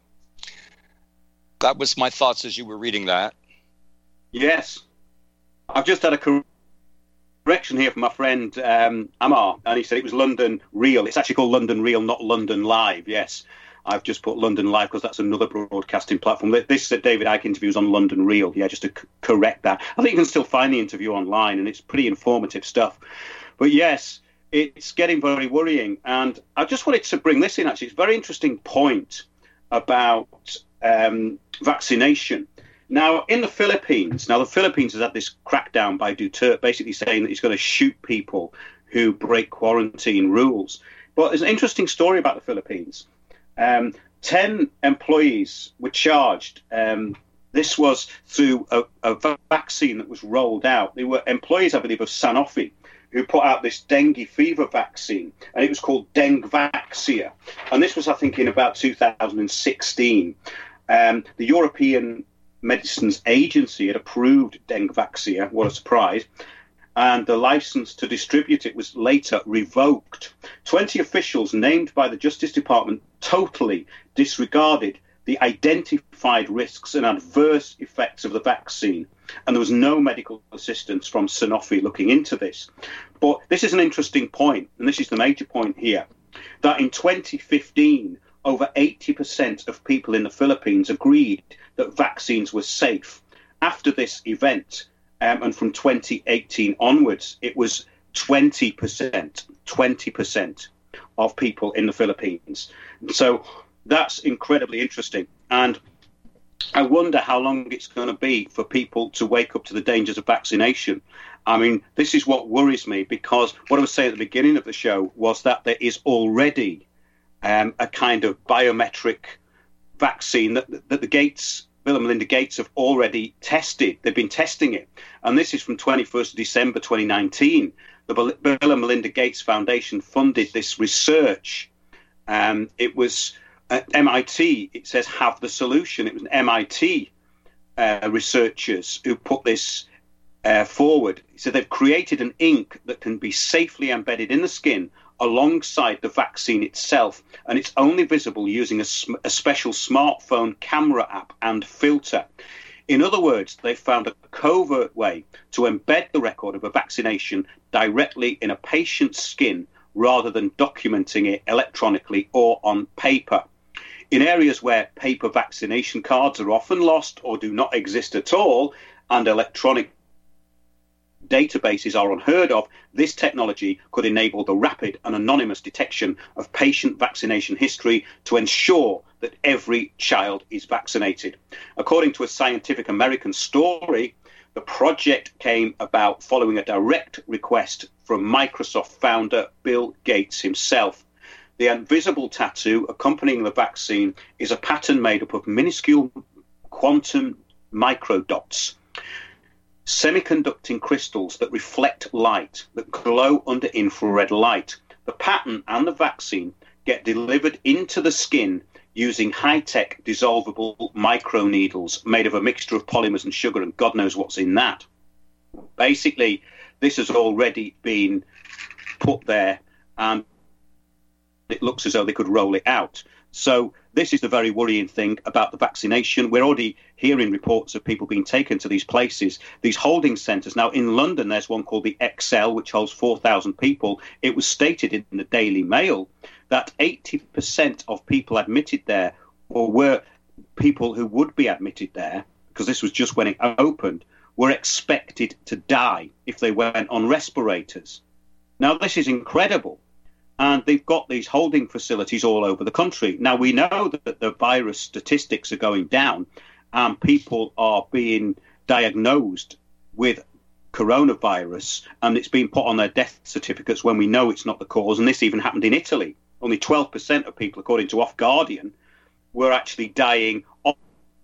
That was my thoughts as you were reading that. Yes. I've just had a correction here from my friend um, Amar, and he said it was London Real. It's actually called London Real, not London Live. Yes, I've just put London Live because that's another broadcasting platform. This uh, David Icke interviews on London Real. Yeah, just to c- correct that. I think you can still find the interview online, and it's pretty informative stuff. But yes, it's getting very worrying. And I just wanted to bring this in, actually. It's a very interesting point about um, vaccination. Now, in the Philippines, now the Philippines has had this crackdown by Duterte, basically saying that he's going to shoot people who break quarantine rules. But there's an interesting story about the Philippines. Um, ten employees were charged. Um, this was through a, a vaccine that was rolled out. They were employees, I believe, of Sanofi, who put out this dengue fever vaccine, and it was called Dengvaxia. And this was, I think, in about two thousand sixteen. Um, the European Medicines Agency had approved Dengvaxia, what a surprise, and the license to distribute it was later revoked. twenty officials named by the Justice Department totally disregarded the identified risks and adverse effects of the vaccine, and there was no medical assistance from Sanofi looking into this. But this is an interesting point, and this is the major point here, that in twenty fifteen, over eighty percent of people in the Philippines agreed that vaccines were safe. After this event, um, and from twenty eighteen onwards, it was twenty percent, twenty percent of people in the Philippines. So that's incredibly interesting. And I wonder how long it's going to be for people to wake up to the dangers of vaccination. I mean, this is what worries me, because what I was saying at the beginning of the show was that there is already um, a kind of biometric vaccine that, that the Gates, Bill and Melinda Gates have already tested. They've been testing it. And this is from twenty-first of December twenty nineteen. The Bill and Melinda Gates Foundation funded this research. Um, it was at M I T, it says, have the solution. It was M I T uh, researchers who put this uh, forward. So they've created an ink that can be safely embedded in the skin alongside the vaccine itself, and it's only visible using a, sm- a special smartphone camera app and filter. In other words, they found a covert way to embed the record of a vaccination directly in a patient's skin rather than documenting it electronically or on paper. In areas where paper vaccination cards are often lost or do not exist at all, and electronic databases are unheard of, this technology could enable the rapid and anonymous detection of patient vaccination history to ensure that every child is vaccinated. According to a Scientific American story, the project came about following a direct request from Microsoft founder Bill Gates himself. The invisible tattoo accompanying the vaccine is a pattern made up of minuscule quantum microdots, semiconducting crystals that reflect light, that glow under infrared light. The pattern and the vaccine get delivered into the skin using high-tech dissolvable microneedles made of a mixture of polymers and sugar, and God knows what's in that. Basically, this has already been put there, and it looks as though they could roll it out. So this is the very worrying thing about the vaccination. We're already hearing reports of people being taken to these places, these holding centres. Now, in London, there's one called the X L, which holds four thousand people. It was stated in the Daily Mail that eighty percent of people admitted there, or were people who would be admitted there, because this was just when it opened, were expected to die if they went on respirators. Now, this is incredible. And they've got these holding facilities all over the country. Now, we know that the virus statistics are going down and people are being diagnosed with coronavirus, and it's being put on their death certificates when we know it's not the cause. And this even happened in Italy. Only twelve percent of people, according to Off Guardian, were actually dying of,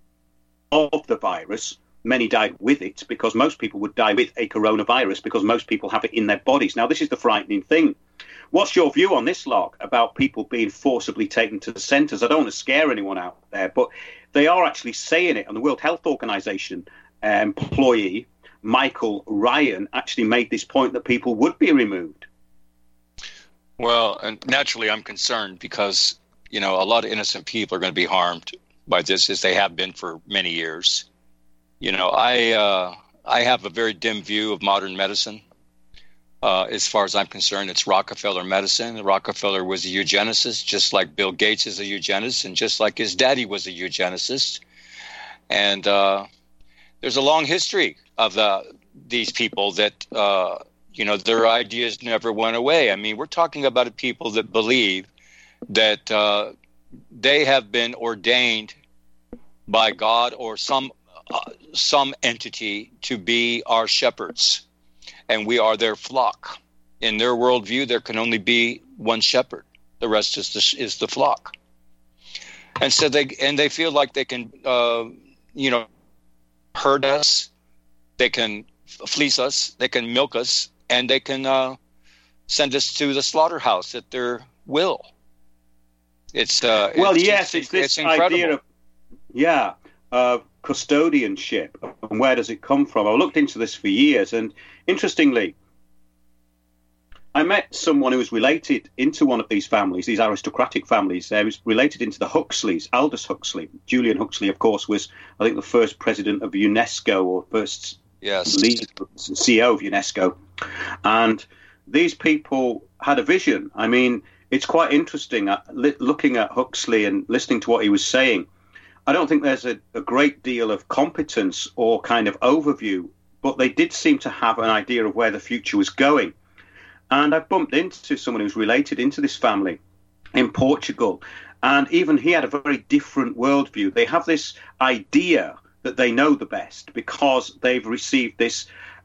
of the virus. Many died with it, because most people would die with a coronavirus because most people have it in their bodies. Now, this is the frightening thing. What's your view on this, Lark, about people being forcibly taken to the centres? I don't want to scare anyone out there, but they are actually saying it. And the World Health Organization employee, Michael Ryan, actually made this point that people would be removed. Well, and naturally I'm concerned because, you know, a lot of innocent people are going to be harmed by this, as they have been for many years. You know, I uh, I have a very dim view of modern medicine. Uh, as far as I'm concerned, it's Rockefeller medicine. Rockefeller was a eugenicist, just like Bill Gates is a eugenicist, and just like his daddy was a eugenicist. And uh, there's a long history of uh, these people that, uh, you know, their ideas never went away. I mean, we're talking about people that believe that uh, they have been ordained by God or some uh, some entity to be our shepherds. And we are their flock. In their worldview, there can only be one shepherd. The rest is the, is the flock. And so they and they feel like they can, uh, you know, herd us. They can fleece us. They can milk us, and they can uh, send us to the slaughterhouse at their will. It's uh, well, it's yes, just, it's this it's incredible. idea of yeah. Uh, custodianship, and where does it come from? I looked into this for years, and interestingly, I met someone who was related into one of these families, these aristocratic families. He was related into the Huxleys, Aldous Huxley. Julian Huxley, of course, was, I think, the first president of UNESCO, or first yes. lead, C E O of UNESCO. And these people had a vision. I mean, it's quite interesting, uh, looking at Huxley and listening to what he was saying. I don't think there's a, a great deal of competence or kind of overview, but they did seem to have an idea of where the future was going. And I bumped into someone who's related into this family in Portugal, and even he had a very different worldview. They have this idea that they know the best because they've received this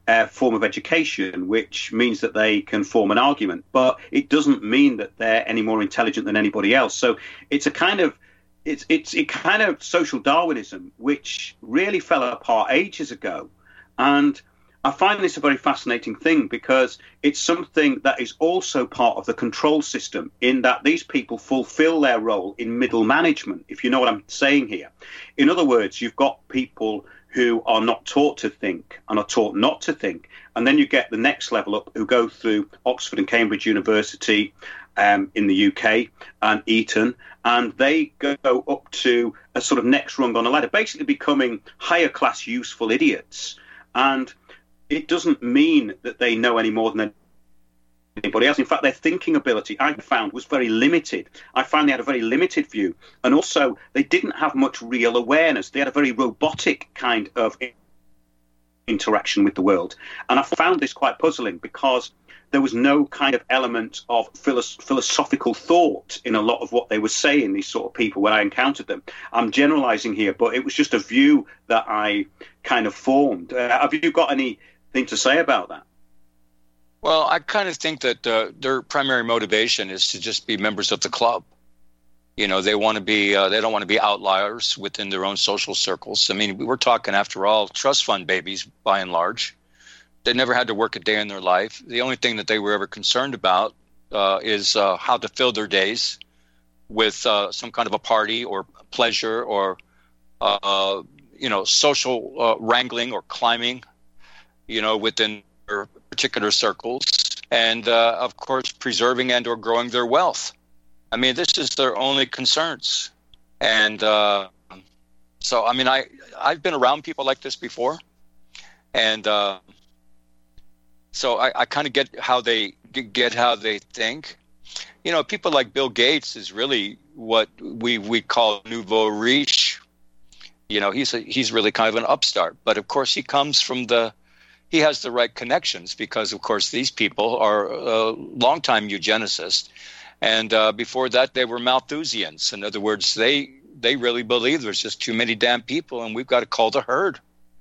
uh, form of education, which means that they can form an argument, but it doesn't mean that they're any more intelligent than anybody else. So it's a kind of it's it's it kind of social Darwinism, which really fell apart ages ago, and I find this a very fascinating thing because it's something that is also part of the control system, in that these people fulfill their role in middle management, if you know what I'm saying here. In other words, you've got people who are not taught to think and are taught not to think. And then you get the next level up who go through Oxford and Cambridge University um, in the U K and Eton, and they go up to a sort of next rung on a ladder, basically becoming higher class useful idiots. And it doesn't mean that they know any more than anybody else. In fact, their thinking ability, I found, was very limited. I found they had a very limited view. And also, they didn't have much real awareness. They had a very robotic kind of interaction with the world. And I found this quite puzzling because there was no kind of element of philosoph- philosophical thought in a lot of what they were saying, these sort of people, when I encountered them. I'm generalizing here, but it was just a view that I kind of formed. Uh, have you got anything to say about that? Well, I kind of think that uh, their primary motivation is to just be members of the club. You know, they want to be, uh, they don't want to be outliers within their own social circles. I mean, we were talking, after all, trust fund babies, by and large. They never had to work a day in their life. The only thing that they were ever concerned about uh, is uh, how to fill their days with uh, some kind of a party or pleasure or, uh, you know, social uh, wrangling or climbing, you know, within their particular circles, and uh, of course preserving and or growing their wealth. I mean, this is their only concerns. And uh, so, I mean, I, I've been around people like this before, and uh, so I, I kind of get how they get how they think. You know, people like Bill Gates is really what we we call nouveau riche. You know, he's a, he's really kind of an upstart, but of course he comes from the He has the right connections because, of course, these people are uh, longtime eugenicists. And uh, before that, they were Malthusians. In other words, they they really believe there's just too many damn people and we've got to cull the herd.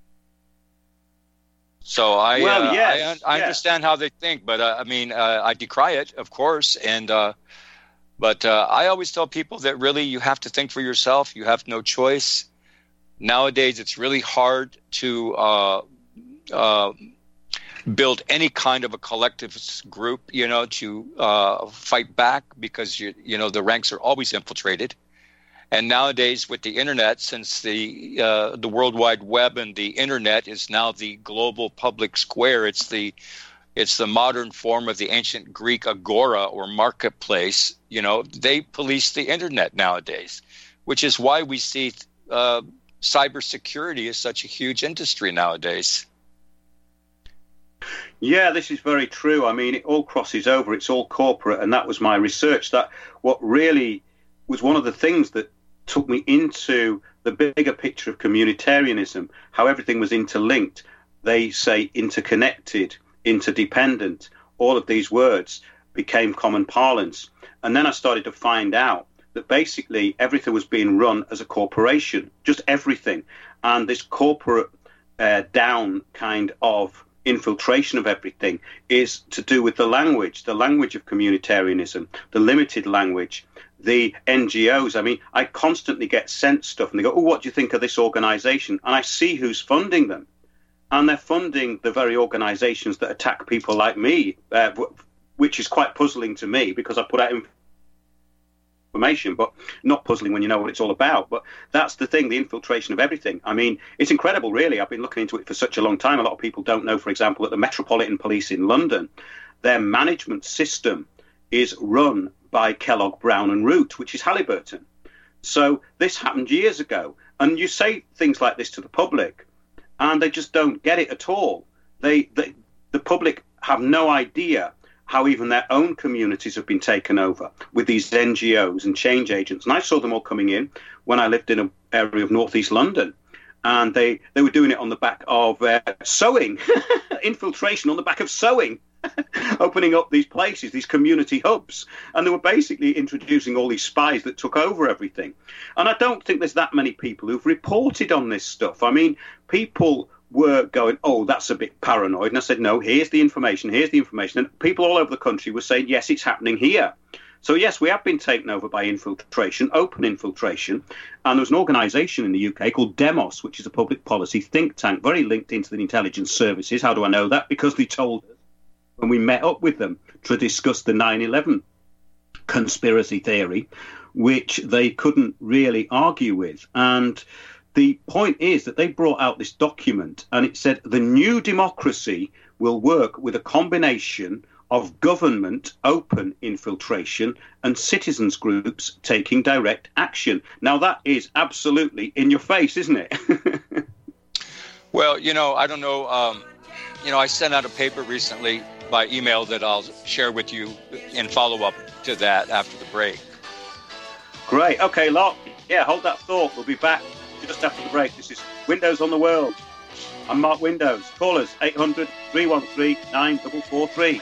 So I, well, uh, yes, I, I yes. understand how they think, but uh, I mean, uh, I decry it, of course. And uh, but uh, I always tell people that really you have to think for yourself. You have no choice. Nowadays, it's really hard to uh, uh, build any kind of a collectivist group, you know, to uh, fight back because, you, you know, the ranks are always infiltrated. And nowadays with the internet, since the uh, the World Wide Web and the internet is now the global public square, it's the it's the modern form of the ancient Greek agora or marketplace. You know, they police the internet nowadays, which is why we see uh, cybersecurity is such a huge industry nowadays. Yeah, this is very true. I mean, it all crosses over. It's all corporate. And that was my research. That what really was one of the things that took me into the bigger picture of communitarianism, how everything was interlinked. They say interconnected, interdependent. All of these words became common parlance. And then I started to find out that basically everything was being run as a corporation, just everything. And this corporate uh, down kind of infiltration of everything is to do with the language, the language of communitarianism, the limited language, the N G Os. I mean, I constantly get sent stuff and they go, oh, what do you think of this organization? And I see who's funding them. And they're funding the very organizations that attack people like me, uh, which is quite puzzling to me because I put out information, but not puzzling when you know what it's all about. But that's the thing, the infiltration of everything. I mean, it's incredible, really. I've been looking into it for such a long time. A lot of people don't know, for example, that the Metropolitan Police in London, their management system is run by Kellogg, Brown and Root, which is Halliburton. So this happened years ago. And you say things like this to the public, and they just don't get it at all. They, they the public have no idea how even their own communities have been taken over with these N G Os and change agents. And I saw them all coming in when I lived in an area of northeast London. And they, they were doing it on the back of uh, sewing, infiltration on the back of sewing, opening up these places, these community hubs. And they were basically introducing all these spies that took over everything. And I don't think there's that many people who've reported on this stuff. I mean, people were going, oh, that's a bit paranoid. And I said, no, here's the information, here's the information. And people all over the country were saying, yes, it's happening here. So, yes, we have been taken over by infiltration, open infiltration. And there was an organisation in the U K called Demos, which is a public policy think tank, very linked into the intelligence services. How do I know that? Because they told us when we met up with them to discuss the nine eleven conspiracy theory, which they couldn't really argue with. And the point is that they brought out this document and it said the new democracy will work with a combination of government open infiltration and citizens groups taking direct action. Now, that is absolutely in your face, isn't it? Well, you know, I don't know. Um, you know, I sent out a paper recently by email that I'll share with you in follow-up to that after the break. Great. Okay, Locke. Yeah, hold that thought. We'll be back just after the break. This is Windows on the World. I'm Mark Windows. Call us eight hundred, three one three, nine four four three.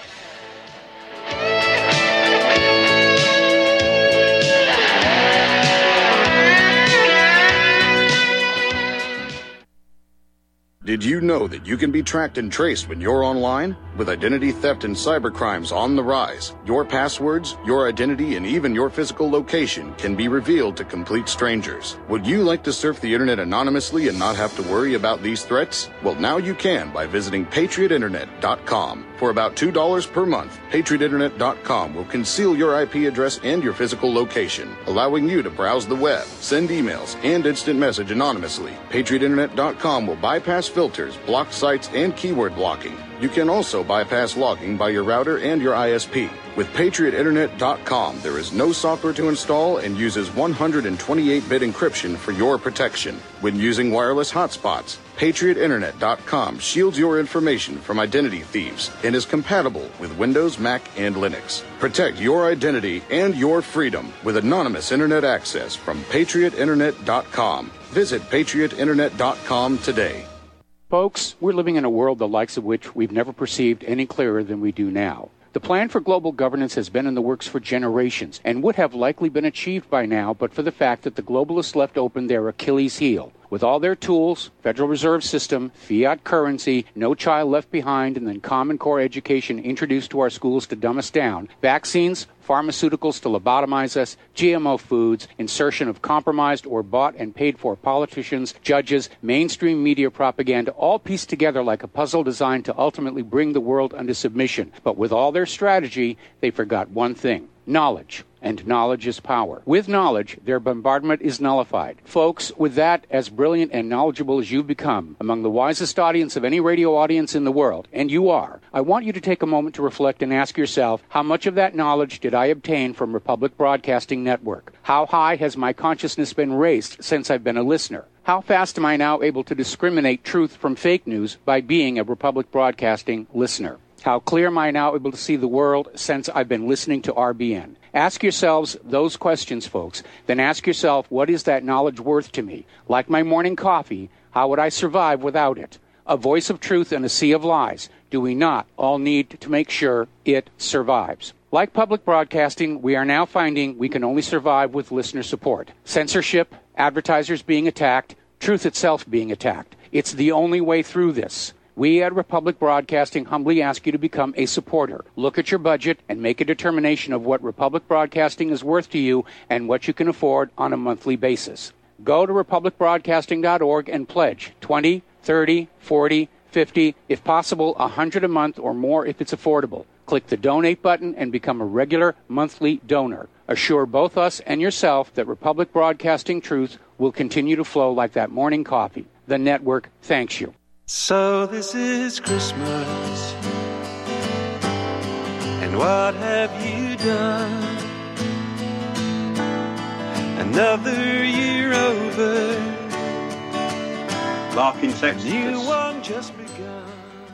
Did you know that you can be tracked and traced when you're online? With identity theft and cybercrimes on the rise, your passwords, your identity, and even your physical location can be revealed to complete strangers. Would you like to surf the internet anonymously and not have to worry about these threats? Well, now you can by visiting patriot internet dot com. For about two dollars per month, patriot internet dot com will conceal your I P address and your physical location, allowing you to browse the web, send emails, and instant message anonymously. patriot internet dot com will bypass filters, block sites, and keyword blocking. You can also bypass logging by your router and your I S P. With patriot internet dot com, there is no software to install and uses one hundred twenty-eight bit encryption for your protection. When using wireless hotspots, patriot internet dot com shields your information from identity thieves and is compatible with Windows, Mac, and Linux. Protect your identity and your freedom with anonymous internet access from patriot internet dot com. Visit patriot internet dot com today. Folks, we're living in a world the likes of which we've never perceived any clearer than we do now. The plan for global governance has been in the works for generations and would have likely been achieved by now but for the fact that the globalists left open their Achilles heel. With all their tools, Federal Reserve System, fiat currency, no child left behind, and then Common Core education introduced to our schools to dumb us down, vaccines, pharmaceuticals to lobotomize us, G M O foods, insertion of compromised or bought and paid for politicians, judges, mainstream media propaganda, all pieced together like a puzzle designed to ultimately bring the world under submission. But with all their strategy, they forgot one thing: knowledge. And knowledge is power. With knowledge, their bombardment is nullified. Folks, with that, as brilliant and knowledgeable as you've become, among the wisest audience of any radio audience in the world, and you are, I want you to take a moment to reflect and ask yourself, how much of that knowledge did I obtain from Republic Broadcasting Network? How high has my consciousness been raised since I've been a listener? How fast am I now able to discriminate truth from fake news by being a Republic Broadcasting listener? How clear am I now able to see the world since I've been listening to R B N? Ask yourselves those questions, folks. Then ask yourself, what is that knowledge worth to me? Like my morning coffee, how would I survive without it? A voice of truth in a sea of lies. Do we not all need to make sure it survives? Like public broadcasting, we are now finding we can only survive with listener support. Censorship, advertisers being attacked, truth itself being attacked. It's the only way through this. We at Republic Broadcasting humbly ask you to become a supporter. Look at your budget and make a determination of what Republic Broadcasting is worth to you and what you can afford on a monthly basis. Go to republic broadcasting dot org and pledge twenty, thirty, forty, fifty, if possible, one hundred a month or more if it's affordable. Click the donate button and become a regular monthly donor. Assure both us and yourself that Republic Broadcasting truth will continue to flow like that morning coffee. The network thanks you. So this is Christmas, and what have you done? Another year over, Larkin, Texas. New one just begun.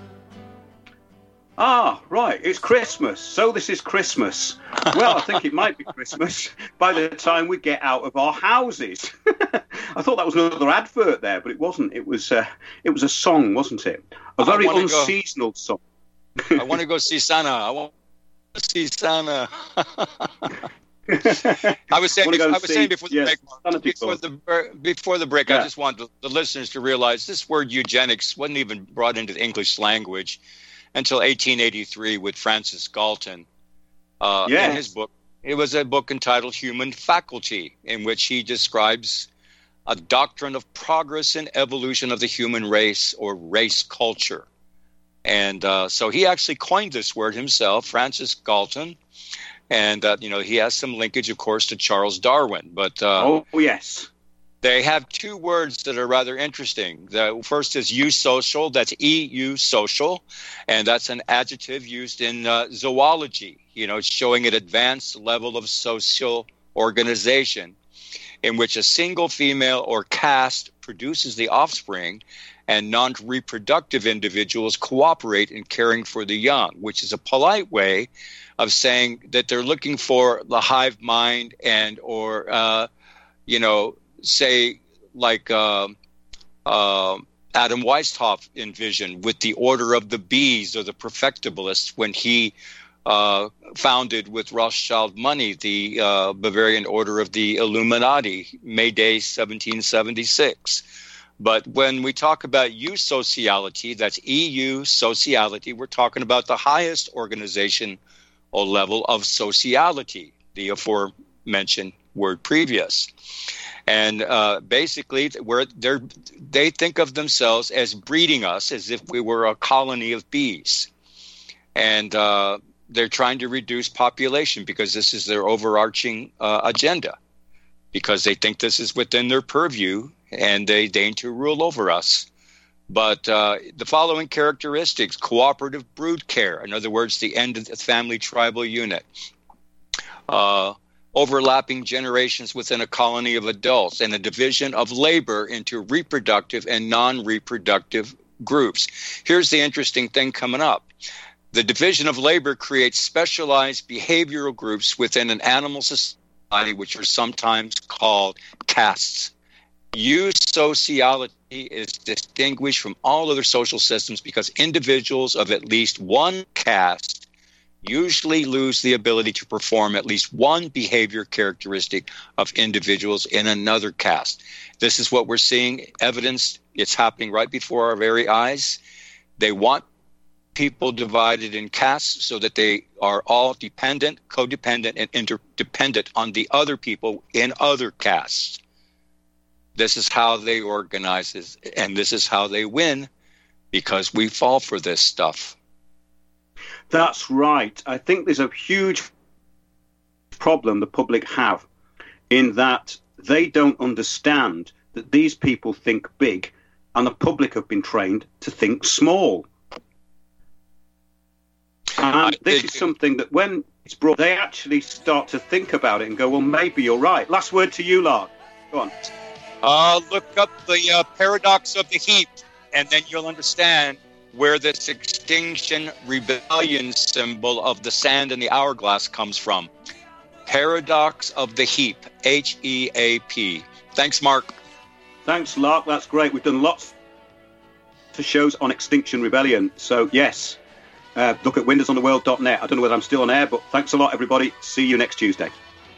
Ah, right, it's Christmas. So this is Christmas. Well, I think it might be Christmas by the time we get out of our houses. I thought that was another advert there, but it wasn't. It was uh, it was a song, wasn't it? A very unseasonal go. song. I want to go see Santa. I want to see Santa. I was saying, before, I was see, saying before the yes, break, before the, before the break, yeah. I just want the, the listeners to realize this word eugenics wasn't even brought into the English language until eighteen eighty-three with Francis Galton. Uh, yes. In his book, it was a book entitled Human Faculty, in which he describes a doctrine of progress and evolution of the human race, or race culture. And uh, so he actually coined this word himself, Francis Galton. And, uh, you know, he has some linkage, of course, to Charles Darwin. But uh, oh, yes. They have two words that are rather interesting. The first is eusocial. That's E U social. And that's an adjective used in uh, zoology. You know, it's showing an advanced level of social organization in which a single female or caste produces the offspring and non-reproductive individuals cooperate in caring for the young, which is a polite way of saying that they're looking for the hive mind and or, uh, you know, say like uh, uh, Adam Weishaupt envisioned with the Order of the Bees or the Perfectibilists when he uh, founded with Rothschild money the uh, Bavarian Order of the Illuminati, May Day seventeen seventy-six. But when we talk about eusociality, that's E U sociality, we're talking about the highest organizational level of sociality, the aforementioned word previous. And uh, basically, where they're, they think of themselves as breeding us as if we were a colony of bees. And uh, they're trying to reduce population because this is their overarching uh, agenda, because they think this is within their purview and they deign to rule over us. But uh, the following characteristics: cooperative brood care, in other words, the end of the family tribal unit, uh, overlapping generations within a colony of adults, and a division of labor into reproductive and non-reproductive groups. Here's the interesting thing coming up. The division of labor creates specialized behavioral groups within an animal society, which are sometimes called castes. Eusociality is distinguished from all other social systems because individuals of at least one caste usually lose the ability to perform at least one behavior characteristic of individuals in another caste. This is what we're seeing evidenced. It's happening right before our very eyes. They want people divided in castes so that they are all dependent, codependent, and interdependent on the other people in other castes. This is how they organize this, and this is how they win, because we fall for this stuff. That's right. I think there's a huge problem the public have in that they don't understand that these people think big and the public have been trained to think small. And this is something that when it's brought, they actually start to think about it and go, well, maybe you're right. Last word to you, Lark. Go on. Uh, look up the uh, paradox of the heap, and then you'll understand where this extinction rebellion symbol of the sand and the hourglass comes from. Paradox of the heap, H E A P. Thanks, Mark. Thanks, Lark. That's great. We've done lots of shows on Extinction Rebellion. So, yes, uh, look at windows on the world dot net. I don't know whether I'm still on air, but thanks a lot, everybody. See you next Tuesday.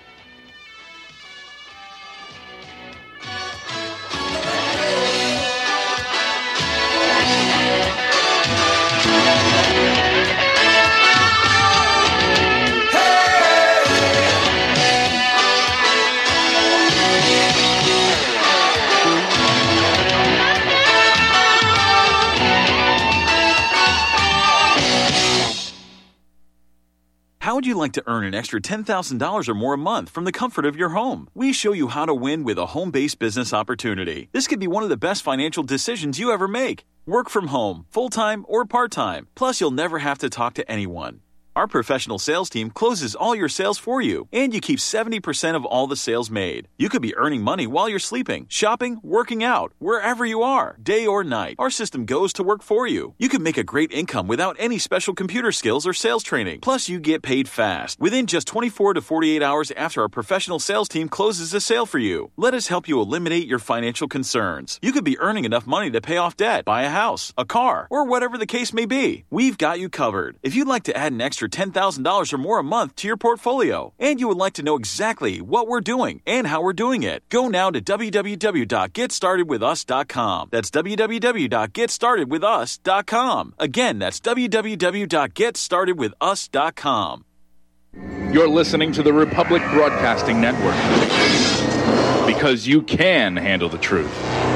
How would you like to earn an extra ten thousand dollars or more a month from the comfort of your home? We show you how to win with a home-based business opportunity. This could be one of the best financial decisions you ever make. Work from home, full-time or part-time. Plus, you'll never have to talk to anyone. Our professional sales team closes all your sales for you, and you keep seventy percent of all the sales made. You could be earning money while you're sleeping, shopping, working out, wherever you are, day or night. Our system goes to work for you. You can make a great income without any special computer skills or sales training. Plus, you get paid fast, within just twenty-four to forty-eight hours after our professional sales team closes a sale for you. Let us help you eliminate your financial concerns. You could be earning enough money to pay off debt, buy a house, a car, or whatever the case may be. We've got you covered. If you'd like to add an extra ten thousand dollars or more a month to your portfolio, and you would like to know exactly what we're doing and how we're doing it, go now to w w w dot get started with us dot com. That's w w w dot get started with us dot com. Again, that's w w w dot get started with us dot com. You're listening to the Republic Broadcasting Network, because you can handle the truth.